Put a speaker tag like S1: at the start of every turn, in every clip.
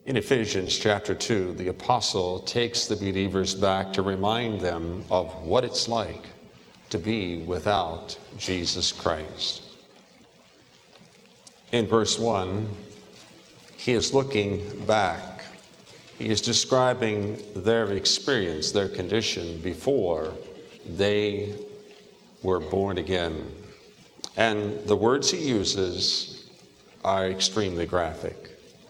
S1: In Ephesians chapter 2, the apostle takes the believers back to remind them of what it's like to be without Jesus Christ. In verse 1, he is looking back. He is describing their experience, their condition before they were born again. And the words he uses are extremely graphic.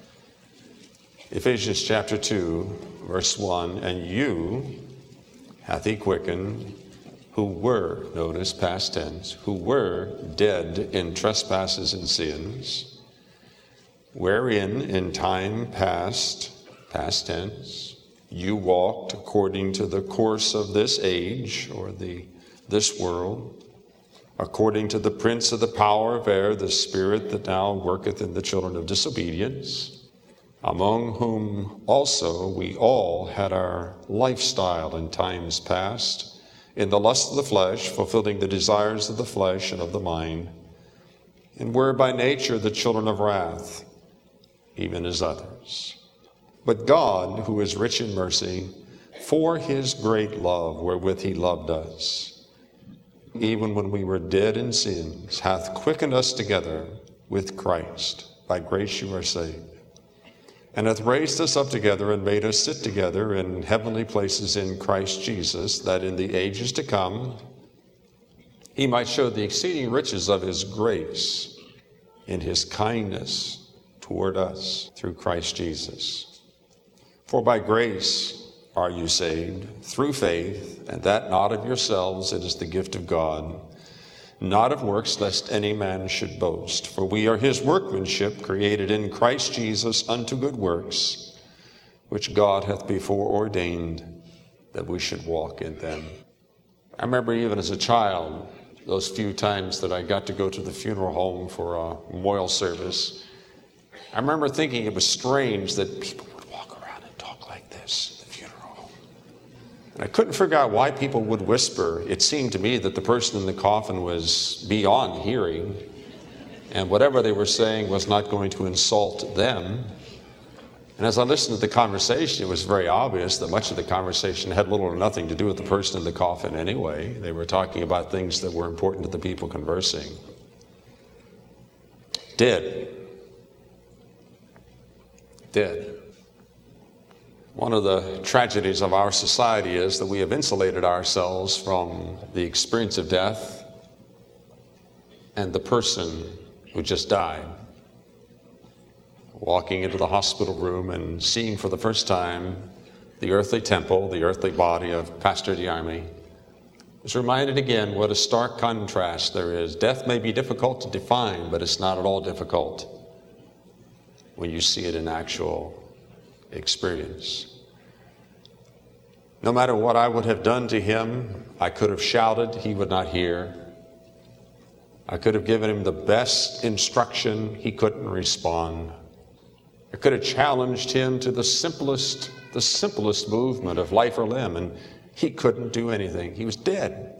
S1: Ephesians chapter 2, verse 1, and you hath he quickened, who were, notice past tense, who were dead in trespasses and sins, wherein in time past tense, you walked according to the course of this age, or this world, according to the prince of the power of air, the spirit that now worketh in the children of disobedience, among whom also we all had our lifestyle in times past, in the lust of the flesh, fulfilling the desires of the flesh and of the mind, and were by nature the children of wrath, even as others. But God, who is rich in mercy, for his great love wherewith he loved us, even when we were dead in sins, hath quickened us together with Christ. By grace you are saved. And hath raised us up together and made us sit together in heavenly places in Christ Jesus, that in the ages to come he might show the exceeding riches of his grace in his kindness toward us through Christ Jesus. For by grace are you saved, through faith, and that not of yourselves, it is the gift of God, not of works, lest any man should boast. For we are his workmanship, created in Christ Jesus unto good works, which God hath before ordained that we should walk in them. I remember even as a child, those few times that I got to go to the funeral home for a memorial service, I remember thinking it was strange that people would walk around and talk like this at the funeral home. And I couldn't figure out why people would whisper. It seemed to me that the person in the coffin was beyond hearing, and whatever they were saying was not going to insult them. And as I listened to the conversation, it was very obvious that much of the conversation had little or nothing to do with the person in the coffin anyway. They were talking about things that were important to the people conversing. Dead. One of the tragedies of our society is that we have insulated ourselves from the experience of death and the person who just died. Walking into the hospital room and seeing for the first time the earthly temple, the earthly body of Pastor DeArmey, was reminded again what a stark contrast there is. Death may be difficult to define, but it's not at all difficult when you see it in actual experience. No matter what I would have done to him, I could have shouted, he would not hear. I could have given him the best instruction, he couldn't respond. I could have challenged him to the simplest movement of life or limb, and he couldn't do anything. He was dead.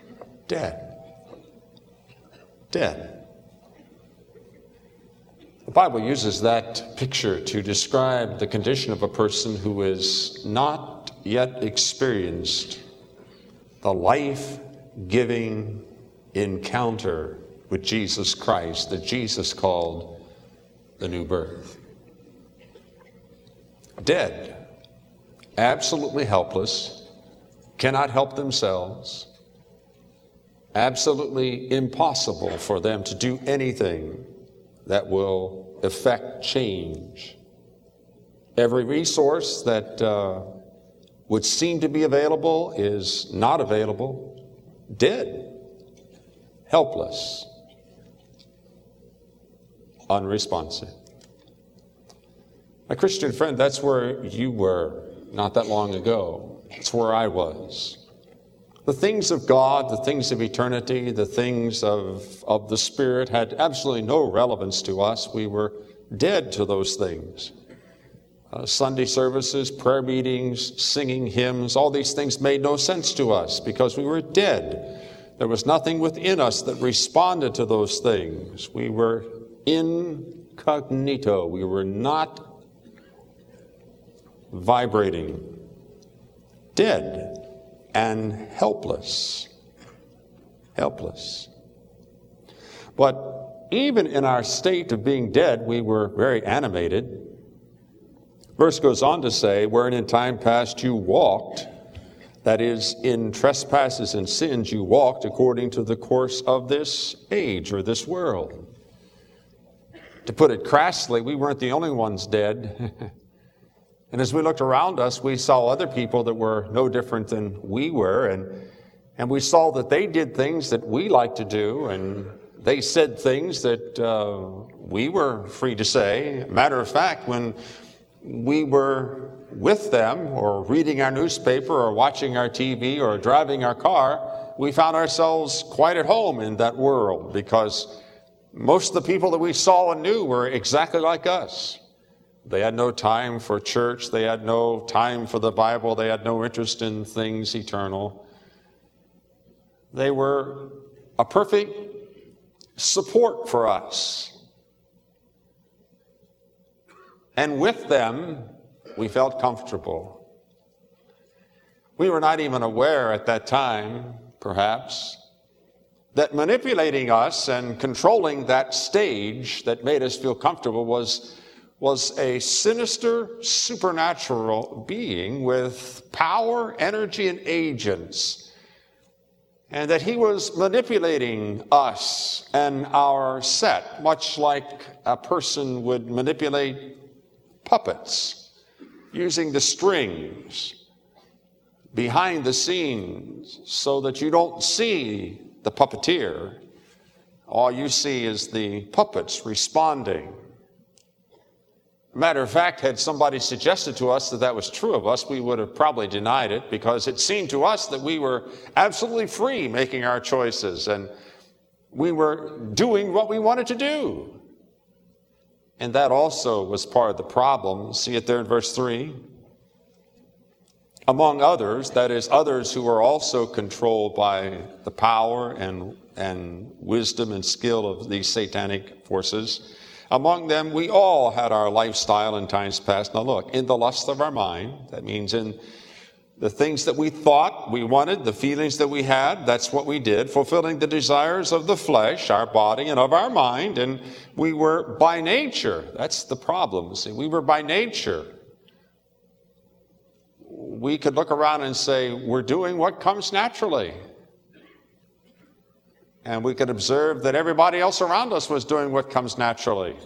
S1: The Bible uses that picture to describe the condition of a person who has not yet experienced the life-giving encounter with Jesus Christ that Jesus called the new birth. Dead, absolutely helpless, cannot help themselves, absolutely impossible for them to do anything that will effect change. Every resource that would seem to be available is not available. Dead, helpless, unresponsive. My Christian friend, that's where you were not that long ago. That's where I was. The things of God, the things of eternity, the things of the Spirit had absolutely no relevance to us. We were dead to those things. Sunday services, prayer meetings, singing hymns, all these things made no sense to us because we were dead. There was nothing within us that responded to those things. We were incognito. We were not vibrating, dead and helpless. Helpless. But even in our state of being dead, we were very animated. Verse goes on to say, wherein in time past you walked, that is, in trespasses and sins you walked according to the course of this age or this world. To put it crassly, we weren't the only ones dead. And as we looked around us, we saw other people that were no different than we were, and we saw that they did things that we like to do, and they said things that we were free to say. Matter of fact, when we were with them or reading our newspaper or watching our TV or driving our car, we found ourselves quite at home in that world because most of the people that we saw and knew were exactly like us. They had no time for church. They had no time for the Bible. They had no interest in things eternal. They were a perfect support for us. And with them, we felt comfortable. We were not even aware at that time, perhaps, that manipulating us and controlling that stage that made us feel comfortable was a sinister, supernatural being with power, energy, and agents, and that he was manipulating us and our set, much like a person would manipulate puppets, using the strings behind the scenes so that you don't see the puppeteer. All you see is the puppets responding. Matter of fact, had somebody suggested to us that that was true of us, we would have probably denied it because it seemed to us that we were absolutely free making our choices and we were doing what we wanted to do. And that also was part of the problem. See it there in verse 3? Among others, that is, others who are also controlled by the power and wisdom and skill of these satanic forces. Among them, we all had our lifestyle in times past. Now look, in the lust of our mind, that means in the things that we thought we wanted, the feelings that we had, that's what we did, fulfilling the desires of the flesh, our body, and of our mind. And we were by nature, that's the problem. See, we were by nature. We could look around and say, we're doing what comes naturally. And we could observe that everybody else around us was doing what comes naturally.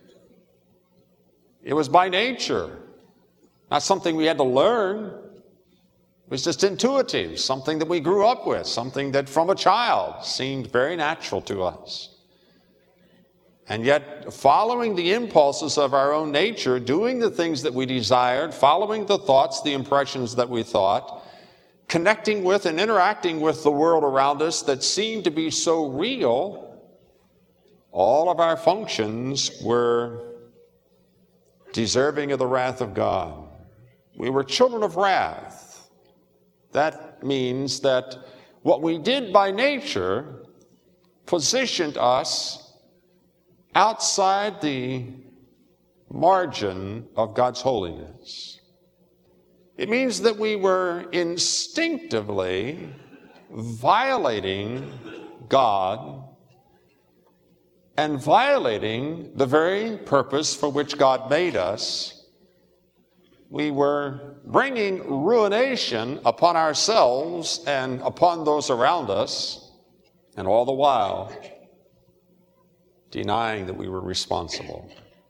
S1: It was by nature, not something we had to learn. It was just intuitive, something that we grew up with, something that from a child seemed very natural to us. And yet, following the impulses of our own nature, doing the things that we desired, following the thoughts, the impressions that we thought, connecting with and interacting with the world around us that seemed to be so real, all of our functions were deserving of the wrath of God. We were children of wrath. That means that what we did by nature positioned us outside the margin of God's holiness. It means that we were instinctively violating God and violating the very purpose for which God made us. We were bringing ruination upon ourselves and upon those around us, and all the while denying that we were responsible.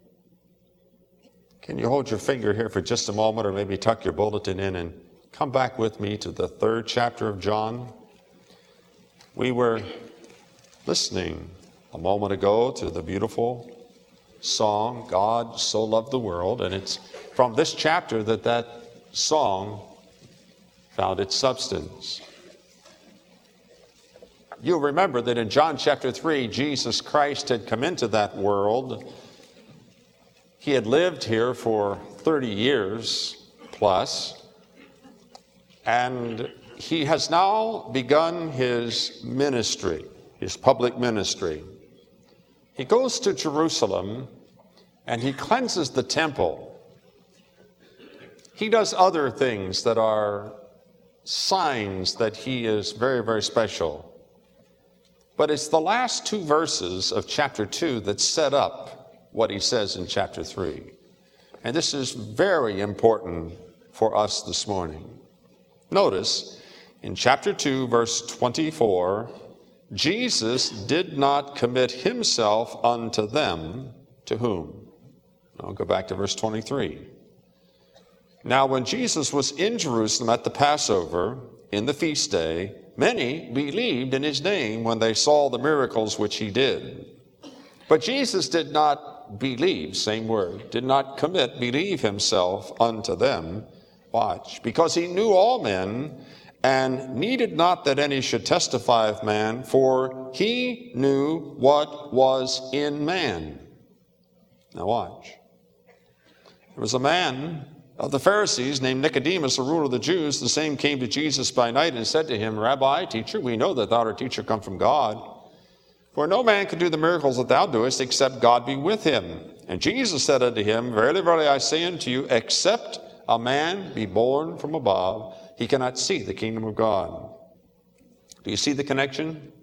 S1: Can you hold your finger here for just a moment, or maybe tuck your bulletin in and come back with me to the 3rd chapter of John? We were listening a moment ago to the beautiful song, God So Loved the World, and it's from this chapter that song found its substance. You'll remember that in John chapter 3, Jesus Christ had come into that world. He had lived here for 30 years plus, and he has now begun his ministry, his public ministry. He goes to Jerusalem and he cleanses the temple. He does other things that are signs that he is very, very special. But it's the last two verses of chapter 2 that set up what he says in chapter 3. And this is very important for us this morning. Notice, in chapter 2, verse 24, Jesus did not commit himself unto them. To whom? I'll go back to verse 23. Now, when Jesus was in Jerusalem at the Passover, in the feast day, many believed in his name when they saw the miracles which he did. But Jesus did not believe, same word, did not believe himself unto them. Watch, because he knew all men, and needed not that any should testify of man, for he knew what was in man. Now watch. There was a man of the Pharisees named Nicodemus, a ruler of the Jews. The same came to Jesus by night and said to him, Rabbi, teacher, we know that thou art a teacher come from God. For no man can do the miracles that thou doest, except God be with him. And Jesus said unto him, Verily, verily, I say unto you, except a man be born from above, he cannot see the kingdom of God. Do you see the connection?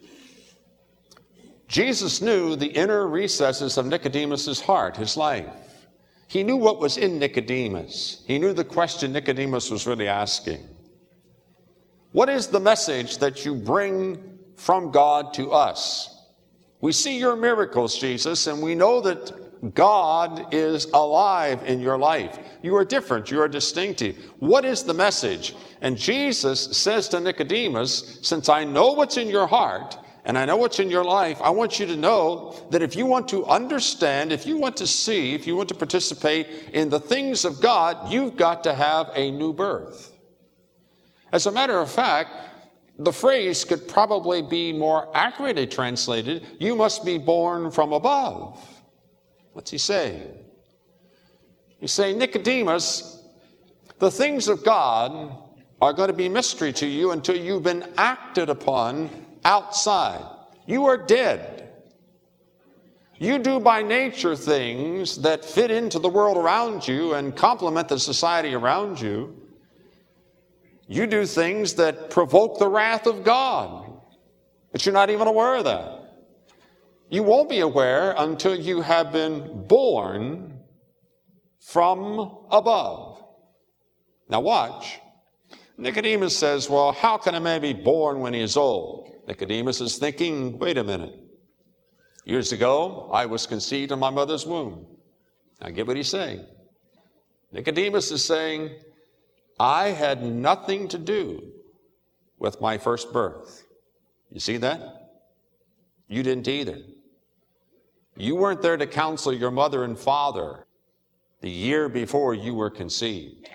S1: Jesus knew the inner recesses of Nicodemus's heart, his life. He knew what was in Nicodemus. He knew the question Nicodemus was really asking. What is the message that you bring from God to us? We see your miracles, Jesus, and we know that God is alive in your life. You are different. You are distinctive. What is the message? And Jesus says to Nicodemus, since I know what's in your heart, and I know what's in your life, I want you to know that if you want to understand, if you want to see, if you want to participate in the things of God, you've got to have a new birth. As a matter of fact, the phrase could probably be more accurately translated, you must be born from above. What's he saying? He's saying, Nicodemus, the things of God are going to be mystery to you until you've been acted upon outside. You are dead. You do by nature things that fit into the world around you and complement the society around you. You do things that provoke the wrath of God, but you're not even aware of that. You won't be aware until you have been born from above. Now watch. Nicodemus says, well, how can a man be born when he is old? Nicodemus is thinking, wait a minute. Years ago, I was conceived in my mother's womb. Now get what he's saying. Nicodemus is saying, I had nothing to do with my first birth. You see that? You didn't either. You weren't there to counsel your mother and father the year before you were conceived.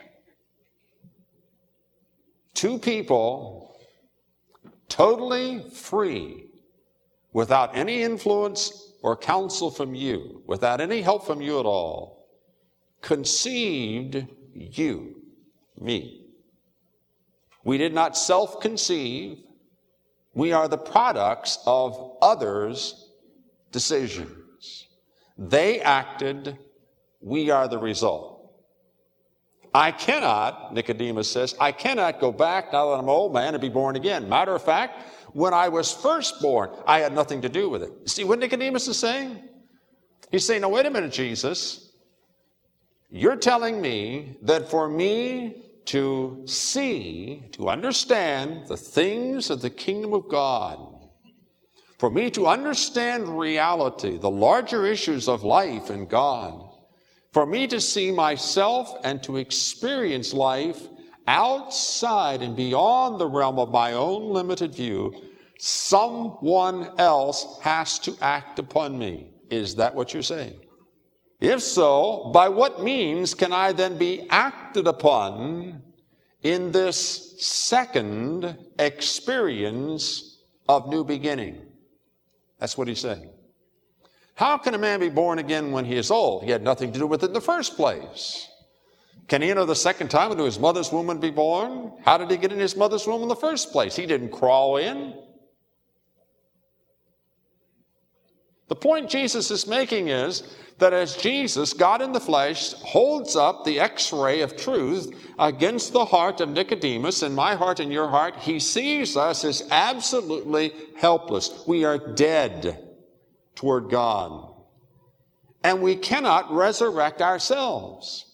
S1: Two people totally free, without any influence or counsel from you, without any help from you at all, conceived you, me. We did not self-conceive. We are the products of others' decisions. They acted, we are the result. I cannot, Nicodemus says, I cannot go back now that I'm an old man and be born again. Matter of fact, when I was first born, I had nothing to do with it. See what Nicodemus is saying? He's saying, now wait a minute, Jesus. You're telling me that for me to see, to understand the things of the kingdom of God, for me to understand reality, the larger issues of life and God, for me to see myself and to experience life outside and beyond the realm of my own limited view, someone else has to act upon me. Is that what you're saying? If so, by what means can I then be acted upon in this second experience of new beginning? That's what he's saying. How can a man be born again when he is old? He had nothing to do with it in the first place. Can he enter the second time into his mother's womb and be born? How did he get in his mother's womb in the first place? He didn't crawl in. The point Jesus is making is that as Jesus, God in the flesh, holds up the x-ray of truth against the heart of Nicodemus and my heart and your heart, he sees us as absolutely helpless. We are dead toward God. And we cannot resurrect ourselves.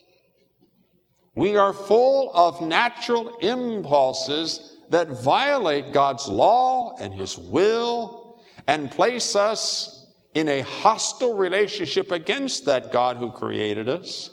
S1: We are full of natural impulses that violate God's law and His will and place us in a hostile relationship against that God who created us.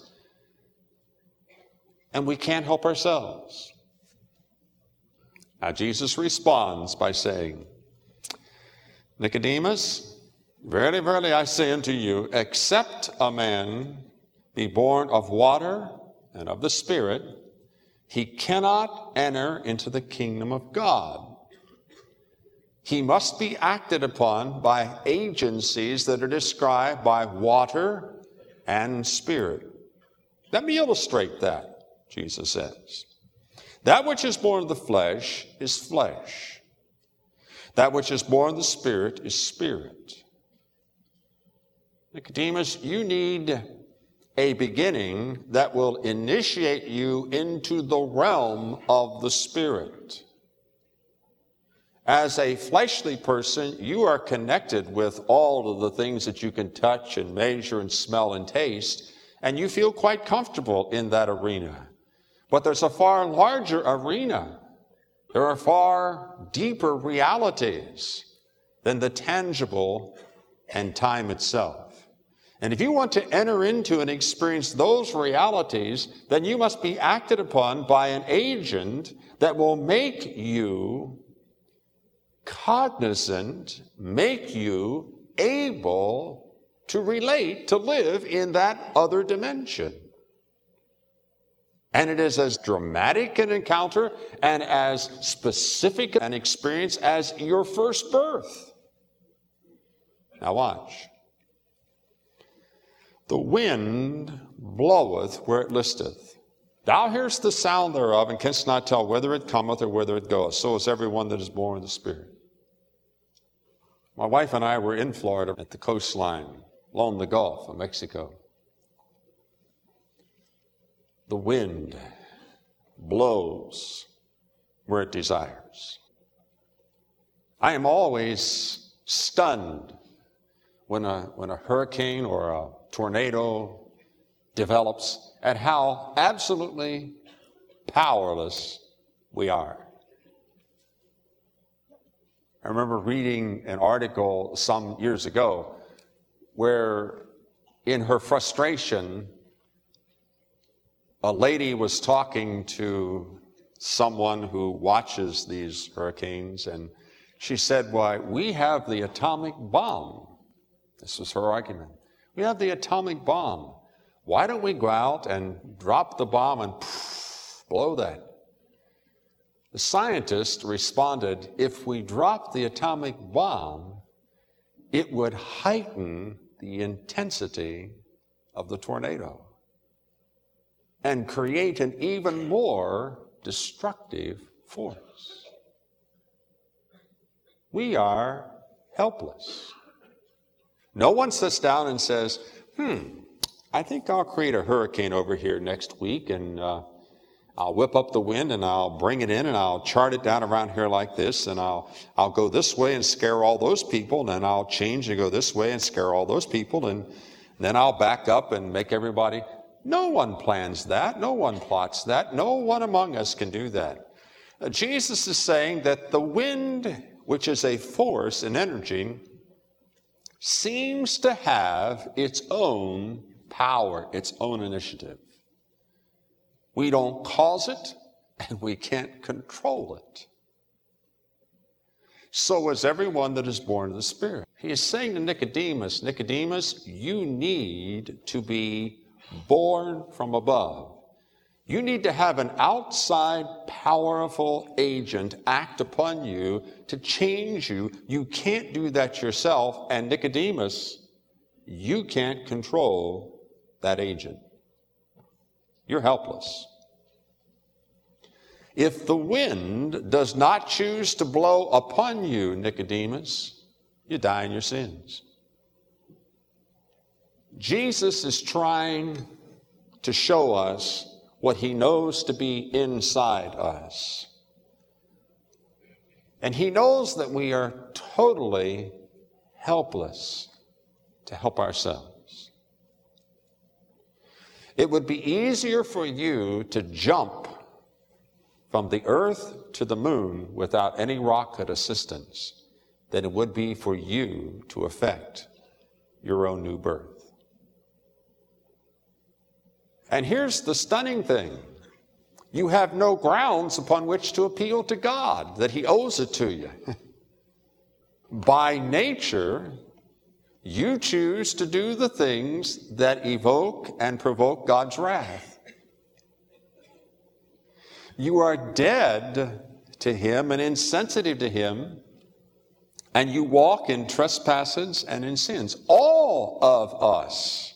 S1: And we can't help ourselves. Now Jesus responds by saying, Nicodemus, verily, verily, I say unto you, except a man be born of water and of the Spirit, he cannot enter into the kingdom of God. He must be acted upon by agencies that are described by water and Spirit. Let me illustrate that, Jesus says. That which is born of the flesh is flesh. That which is born of the Spirit is spirit. Nicodemus, you need a beginning that will initiate you into the realm of the Spirit. As a fleshly person, you are connected with all of the things that you can touch and measure and smell and taste, and you feel quite comfortable in that arena. But there's a far larger arena. There are far deeper realities than the tangible and time itself. And if you want to enter into and experience those realities, then you must be acted upon by an agent that will make you cognizant, make you able to relate, to live in that other dimension. And it is as dramatic an encounter and as specific an experience as your first birth. Now watch. The wind bloweth where it listeth. Thou hearest the sound thereof, and canst not tell whether it cometh or whither it goeth. So is everyone that is born of the Spirit. My wife and I were in Florida at the coastline, along the Gulf of Mexico. The wind blows where it desires. I am always stunned when a hurricane or a tornado develops at how absolutely powerless we are. I remember reading an article some years ago where in her frustration, a lady was talking to someone who watches these hurricanes, and she said, why, we have the atomic bomb. This was her argument. We have the atomic bomb. Why don't we go out and drop the bomb and blow that? The scientist responded, if we drop the atomic bomb, it would heighten the intensity of the tornado and create an even more destructive force. We are helpless. No one sits down and says, I think I'll create a hurricane over here next week, and I'll whip up the wind and I'll bring it in and I'll chart it down around here like this, and I'll go this way and scare all those people, and then I'll change and go this way and scare all those people, and then I'll back up and make everybody. No one plans that. No one plots that. No one among us can do that. Jesus is saying that the wind, which is a force and energy, seems to have its own power, its own initiative. We don't cause it, and we can't control it. So is everyone that is born of the Spirit. He is saying to Nicodemus, Nicodemus, you need to be born from above. You need to have an outside powerful agent act upon you to change you. You can't do that yourself. And Nicodemus, you can't control that agent. You're helpless. If the wind does not choose to blow upon you, Nicodemus, you die in your sins. Jesus is trying to show us what he knows to be inside us. And he knows that we are totally helpless to help ourselves. It would be easier for you to jump from the earth to the moon without any rocket assistance than it would be for you to effect your own new birth. And here's the stunning thing. You have no grounds upon which to appeal to God that he owes it to you. By nature, you choose to do the things that evoke and provoke God's wrath. You are dead to him and insensitive to him, and you walk in trespasses and in sins. All of us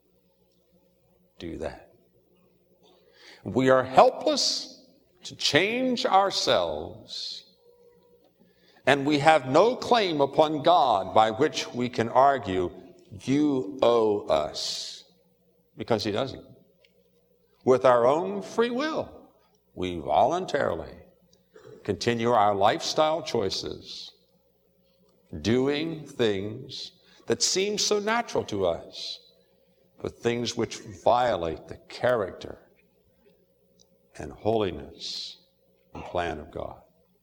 S1: do that. We are helpless to change ourselves, and we have no claim upon God by which we can argue, you owe us, because he doesn't. With our own free will, we voluntarily continue our lifestyle choices, doing things that seem so natural to us, but things which violate the character and holiness and plan of God.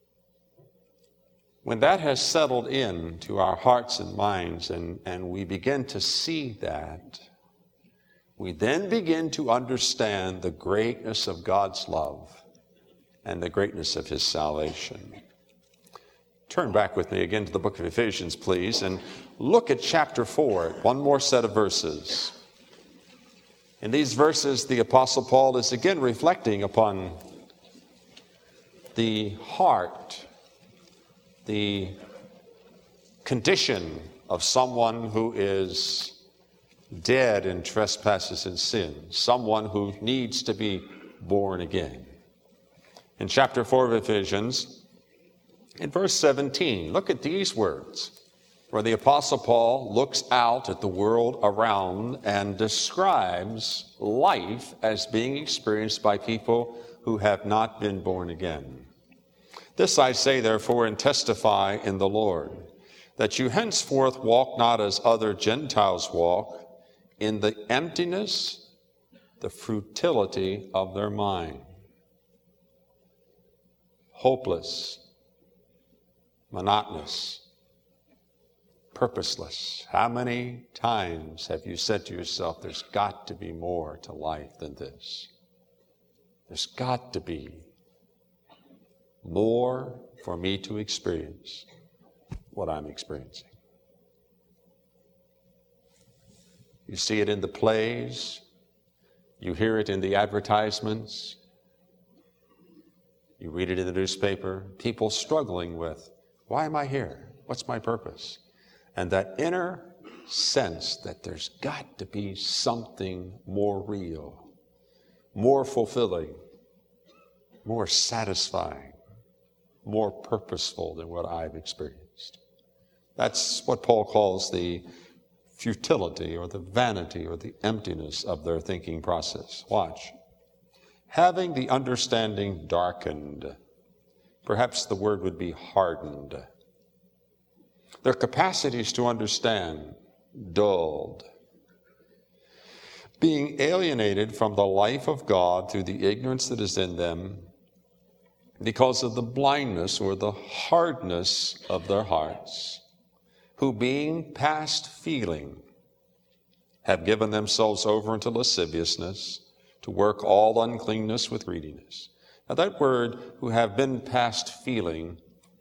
S1: When that has settled into our hearts and minds and we begin to see that, we then begin to understand the greatness of God's love and the greatness of his salvation. Turn back with me again to the book of Ephesians, please, and look at chapter 4, one more set of verses. In these verses, the Apostle Paul is again reflecting upon the heart, the condition of someone who is dead in trespasses and sin, someone who needs to be born again. In chapter 4 of Ephesians, in verse 17, look at these words, where the Apostle Paul looks out at the world around and describes life as being experienced by people who have not been born again. This I say, therefore, and testify in the Lord, that you henceforth walk not as other Gentiles walk, in the emptiness, the futility of their mind. Hopeless, monotonous, purposeless. How many times have you said to yourself, there's got to be more to life than this? There's got to be more for me to experience what I'm experiencing. You see it in the plays. You hear it in the advertisements. You read it in the newspaper. People struggling with, why am I here? What's my purpose? And that inner sense that there's got to be something more real, more fulfilling, more satisfying, more purposeful than what I've experienced. That's what Paul calls the futility or the vanity or the emptiness of their thinking process. Watch. Having the understanding darkened, perhaps the word would be hardened. Their capacities to understand dulled. Being alienated from the life of God through the ignorance that is in them because of the blindness or the hardness of their hearts, who being past feeling have given themselves over into lasciviousness to work all uncleanness with greediness. Now that word, who have been past feeling,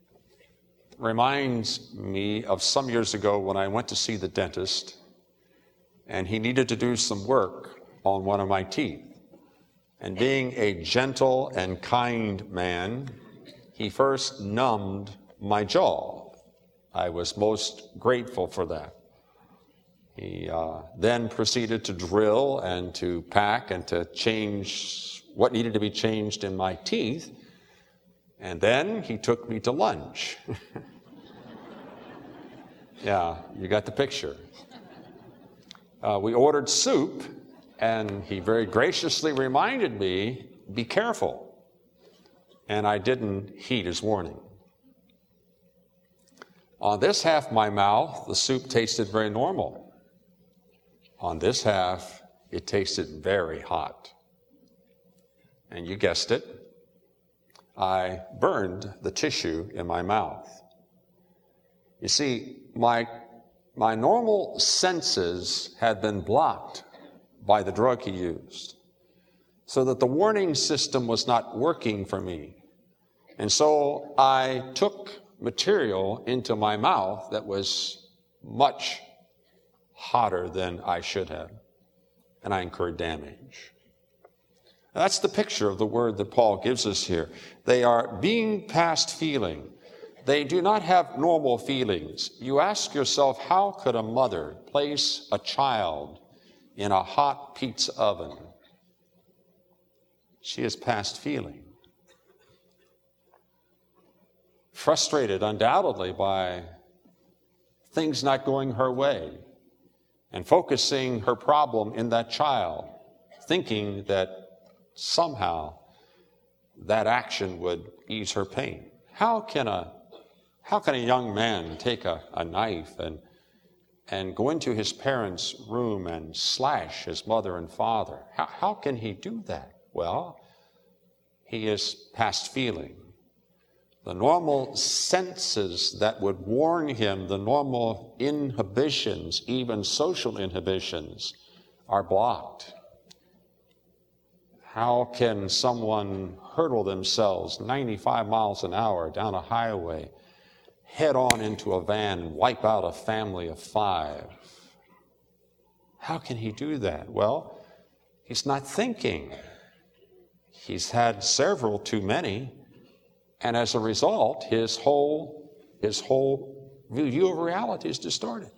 S1: reminds me of some years ago when I went to see the dentist and he needed to do some work on one of my teeth. And being a gentle and kind man, he first numbed my jaw. I was most grateful for that. He then proceeded to drill and to pack and to change what needed to be changed in my teeth. And then he took me to lunch. Yeah, you got the picture. We ordered soup, and he very graciously reminded me, be careful. And I didn't heed his warning. On this half of my mouth, the soup tasted very normal. On this half, it tasted very hot. And you guessed it, I burned the tissue in my mouth. You see, my normal senses had been blocked by the drug he used, so that the warning system was not working for me. And so I took material into my mouth that was much hotter than I should have, and I incurred damage. That's the picture of the word that Paul gives us here. They are being past feeling. They do not have normal feelings. You ask yourself, how could a mother place a child in a hot pizza oven? She is past feeling. Frustrated, undoubtedly, by things not going her way, and focusing her problem in that child, thinking that somehow that action would ease her pain. How can a young man take a knife and go into his parents' room and slash his mother and father? How can he do that? Well, he is past feeling. The normal senses that would warn him, the normal inhibitions, even social inhibitions, are blocked. How can someone hurtle themselves 95 miles an hour down a highway, head on into a van, and wipe out a family of 5? How can he do that? Well, he's not thinking. He's had several too many, and as a result, his whole view of reality is distorted.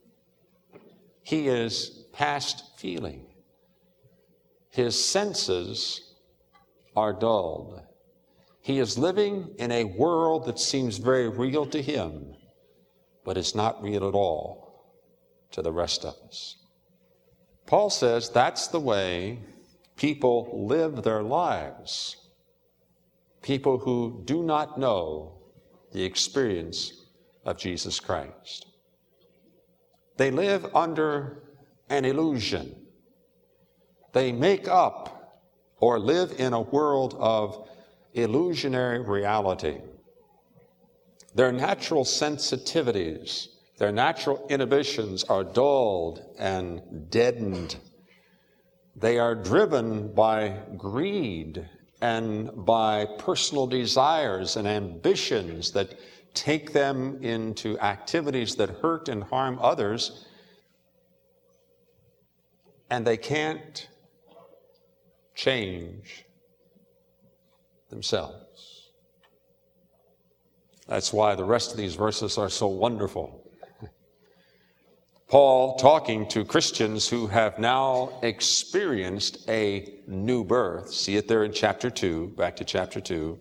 S1: He is past feeling. His senses are dulled. He is living in a world that seems very real to him, but it's not real at all to the rest of us. Paul says that's the way people live their lives. People who do not know the experience of Jesus Christ. They live under an illusion. They make up or live in a world of illusionary reality. Their natural sensitivities, their natural inhibitions are dulled and deadened. They are driven by greed and by personal desires and ambitions that take them into activities that hurt and harm others, and they can't change themselves. That's why the rest of these verses are so wonderful. Paul talking to Christians who have now experienced a new birth. See it there in chapter 2, back to chapter 2.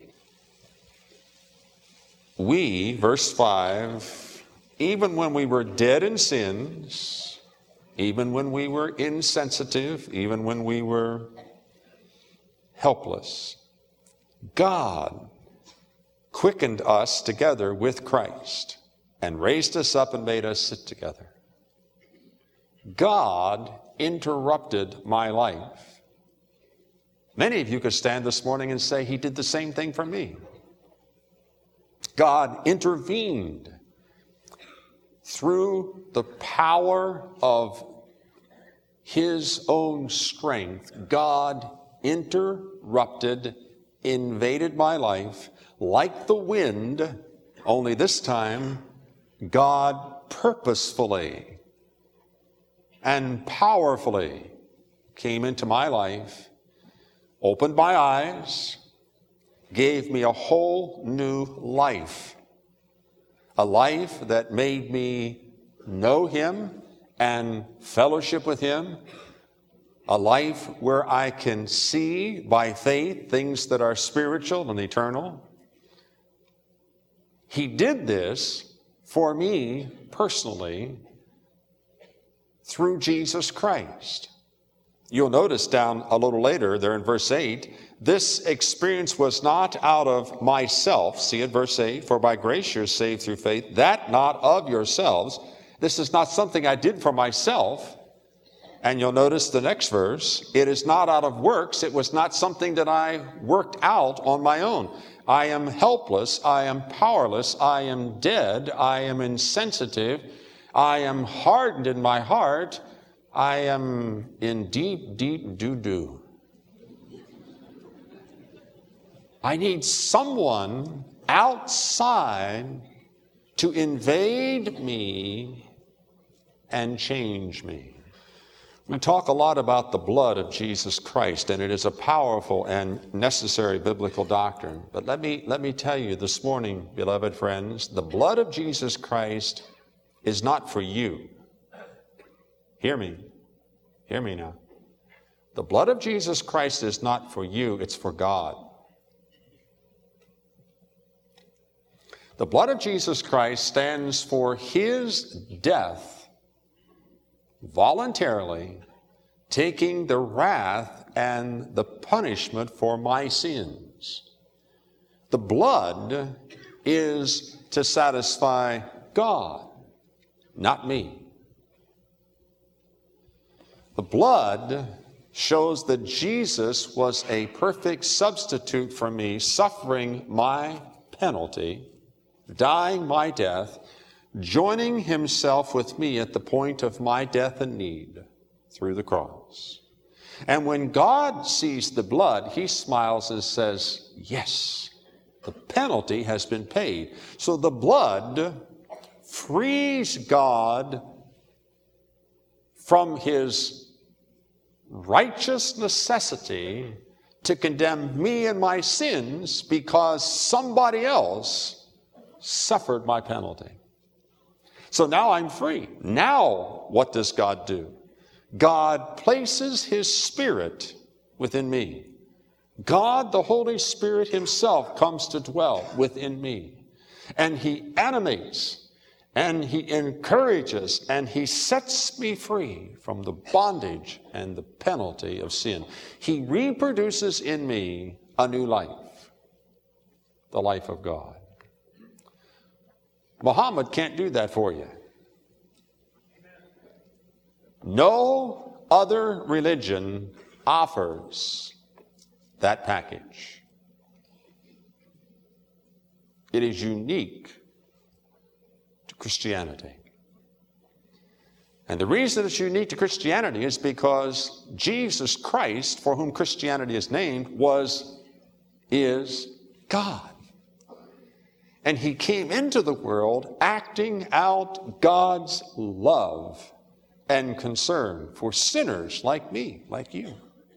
S1: We, verse 5, even when we were dead in sins, even when we were insensitive, even when we were helpless, God quickened us together with Christ and raised us up and made us sit together. God interrupted my life. Many of you could stand this morning and say, He did the same thing for me. God intervened through the power of His own strength. God interrupted, invaded my life like the wind, only this time God purposefully and powerfully came into my life, opened my eyes, gave me a whole new life, a life that made me know Him and fellowship with Him, a life where I can see by faith things that are spiritual and eternal. He did this for me personally through Jesus Christ. You'll notice down a little later there in verse 8, this experience was not out of myself. See it, verse 8, for by grace you're saved through faith, that not of yourselves. This is not something I did for myself. And you'll notice the next verse, it is not out of works. It was not something that I worked out on my own. I am helpless. I am powerless. I am dead. I am insensitive. I am hardened in my heart. I am in deep, deep doo-doo. I need someone outside to invade me and change me. We talk a lot about the blood of Jesus Christ, and it is a powerful and necessary biblical doctrine. But let me tell you this morning, beloved friends, the blood of Jesus Christ is not for you. Hear me. Hear me now. The blood of Jesus Christ is not for you, it's for God. The blood of Jesus Christ stands for His death, voluntarily taking the wrath and the punishment for my sins. The blood is to satisfy God, not me. The blood shows that Jesus was a perfect substitute for me, suffering my penalty, dying my death, joining Himself with me at the point of my death and need through the cross. And when God sees the blood, He smiles and says, yes, the penalty has been paid. So the blood frees God from His righteous necessity to condemn me and my sins because somebody else suffered my penalty. So now I'm free. Now what does God do? God places His Spirit within me. God, the Holy Spirit Himself, comes to dwell within me. And He animates, and He encourages, and He sets me free from the bondage and the penalty of sin. He reproduces in me a new life, the life of God. Muhammad can't do that for you. No other religion offers that package. It is unique to Christianity. And the reason it's unique to Christianity is because Jesus Christ, for whom Christianity is named, is God. And He came into the world acting out God's love and concern for sinners like me, like you.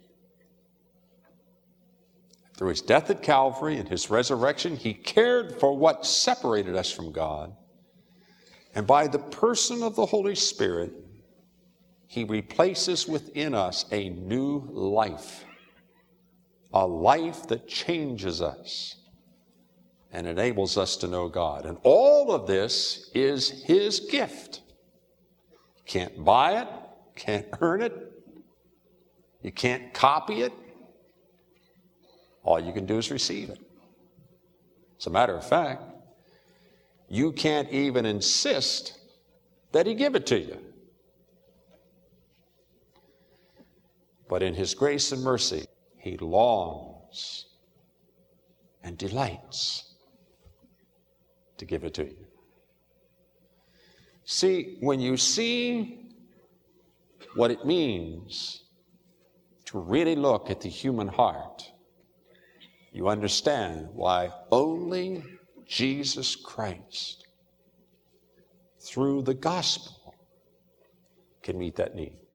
S1: Through His death at Calvary and His resurrection, He cared for what separated us from God. And by the person of the Holy Spirit, He replaces within us a new life, a life that changes us and enables us to know God. And all of this is His gift. You can't buy it, can't earn it, you can't copy it. All you can do is receive it. As a matter of fact, you can't even insist that He give it to you. But in His grace and mercy, He longs and delights to give it to you. See, when you see what it means to really look at the human heart, you understand why only Jesus Christ, through the gospel, can meet that need.